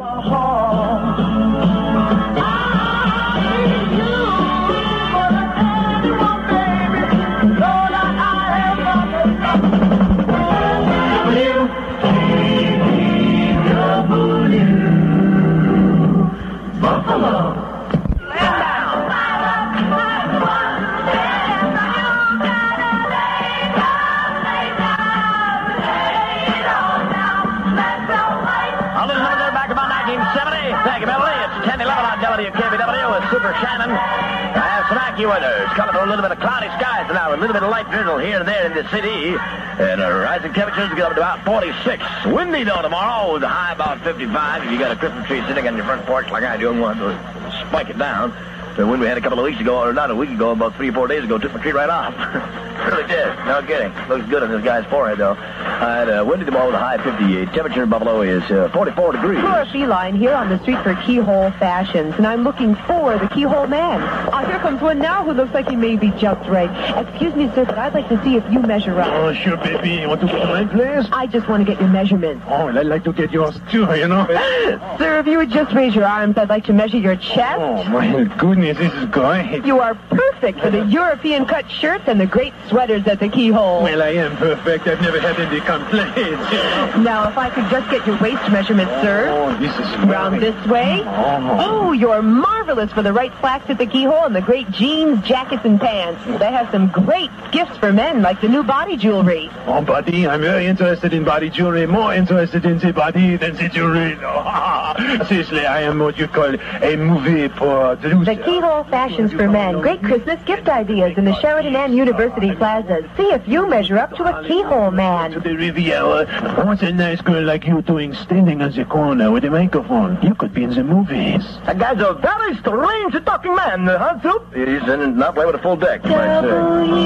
WKBW with Super Shannon. I have some AccuWeather. It's coming through a little bit of cloudy skies now, a little bit of light drizzle here and there in the city. And rising temperatures get up to about 46. Windy, though, tomorrow with a high about 55. If you got a Christmas tree sitting on your front porch like I do and want to spike it down. The wind we had a couple of weeks ago, or not a week ago, about 3 or 4 days ago, took my tree right off. Really did. No kidding. Looks good on this guy's forehead, though. I had windy tomorrow with a high 58. Temperature in Buffalo is 44 degrees. Laura Feline here on the street for Keyhole Fashions, and I'm looking for the Keyhole Man. Here comes one now who looks like he may be just right. Excuse me, sir, but I'd like to see if you measure up. Oh, sure, baby. You want to go to my place? I just want to get your measurements. Oh, and I'd like to get yours, too, you know. Sir, if you would just raise your arms, I'd like to measure your chest. Oh, my goodness, this is great. You are perfect for the European cut shirts and the great sweaters at the Keyhole. Well, I am perfect. I've never had any complaints. Now, if I could just get your waist measurement, sir. Oh, this is round this way. Oh, you're marvelous for the right slacks at the Keyhole and the great jeans, jackets, and pants. They have some great gifts for men, like the new body jewelry. Oh, body, I'm very interested in body jewelry. More interested in the body than the jewelry. Oh, seriously, I am what you call a movie producer. The Keyhole Fashions for Men. Great Christmas gift ideas in the Sheridan and University Plazas. See if you measure up to a Keyhole Man. To the Riviera. What's a nice girl like you doing standing on the corner with a microphone? You could be in the movies. That guy's a very strange talking man, huh, Soup? He's not playing with a full deck, you might say.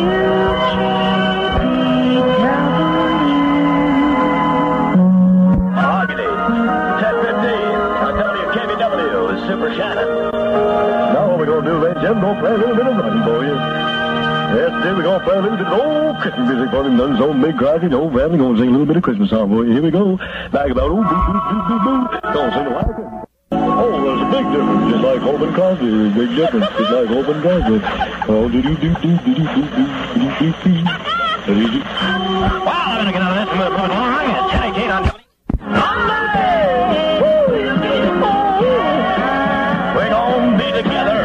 Hoggy, 10:15 on WKBW with Super Shannon. Now what we're going to do, ladies and gentlemen, we're going to play a little bit of running for you. Yes, today we're going to play a little bit of old Christmas music for him. Done his own big crowd, old family. Going to sing a little bit of Christmas song for you. Here we go. Back about old boo, boo, boo, boo, boo. Don't sing it like it. Oh, there's a big difference. Just like Hope and Crosby. Big difference. Just like Hope and Crosby. Oh, do-do-do-do-do-do-do-do-do-do-do. Wow, I'm going to get out of this. I'm going to put it on. I'm going to 10-8 on we're going to be together.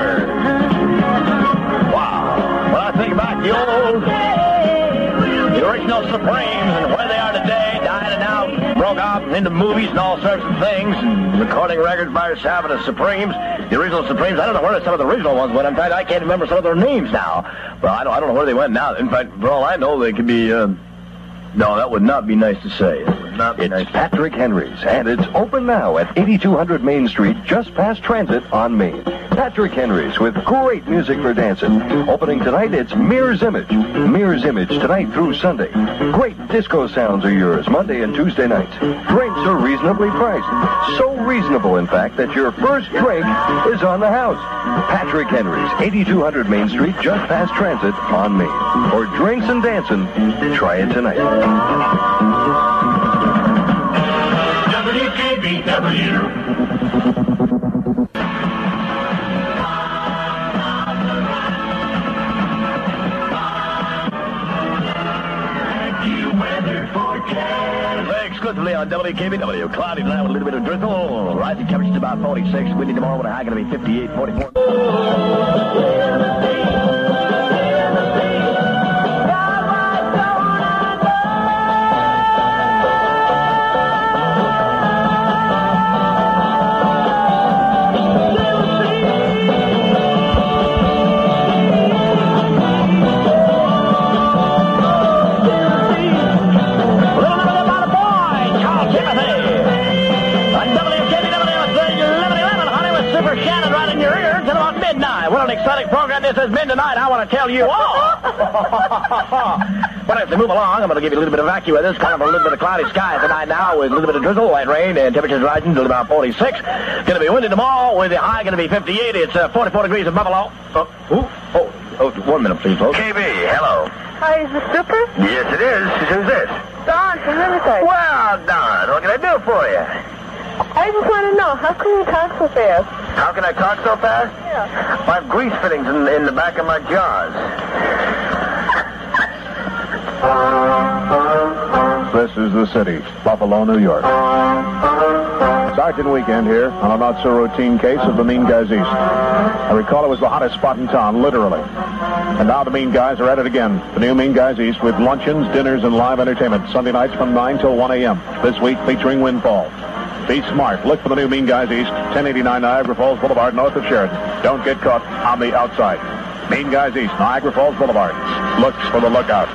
The original Supremes and where they are today, died and now broke off into movies and all sorts of things, and recording records by herself and the Supremes, the original Supremes. I don't know where some of the original ones went. In fact, I can't remember some of their names now. Well, I don't know where they went now. In fact, for all I know, they could be. No, that would not be nice to say. It would not be nice. It's Patrick Henry's, and it's open now at 8200 Main Street, just past Transit on Main. Patrick Henry's with great music for dancing. Opening tonight, it's Mirror's Image. Mirror's Image tonight through Sunday. Great disco sounds are yours Monday and Tuesday nights. Drinks are reasonably priced. So reasonable, in fact, that your first drink is on the house. Patrick Henry's, 8200 Main Street, just past Transit on Main. For drinks and dancing, try it tonight. WKBW. Exclusively on WKBW. Cloudy tonight with a little bit of drizzle. Rising temperatures about 46. Windy tomorrow with a high going to be 58, 44. Exciting program this has been tonight. I want to tell you all. But as we move along, I'm going to give you a little bit of AccuWeather. It's kind of a little bit of cloudy skies tonight now with a little bit of drizzle, light rain, and temperatures rising to about 46. Going to be windy tomorrow with the high going to be 58. It's 44 degrees in Buffalo. Oh, 1 minute, please, folks. KB, hello. Hi, is this Super? Yes, it is. Who's this? Don from Riverside. Well, Don, what can I do for you? I just want to know, how can you talk so fast? How can I talk so fast? Yeah. I have grease fittings in the back of my jaws. This is the city, Buffalo, New York. Sergeant Weekend here on a not-so-routine case of the Mean Guys East. I recall it was the hottest spot in town, literally. And now the Mean Guys are at it again. The new Mean Guys East with luncheons, dinners, and live entertainment. Sunday nights from 9 till 1 a.m. This week featuring Windfall. Be smart. Look for the new Mean Guys East, 1089 Niagara Falls Boulevard, north of Sheridan. Don't get caught on the outside. Mean Guys East, Niagara Falls Boulevard. Looks for the lookouts.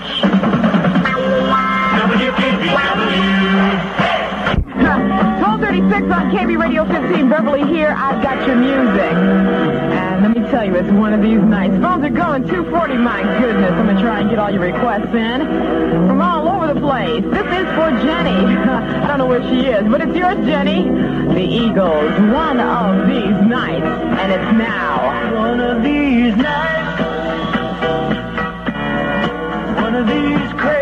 1236 on KB Radio 15 Beverly here. I've got your music. And let me tell you, it's one of these nights. Phones are going 240. My goodness, I'm going to try and get all your requests in from all over the place. This is for Jenny. I don't know where she is, but it's yours, Jenny. The Eagles, one of these nights. And it's now. One of these nights. One of these crazy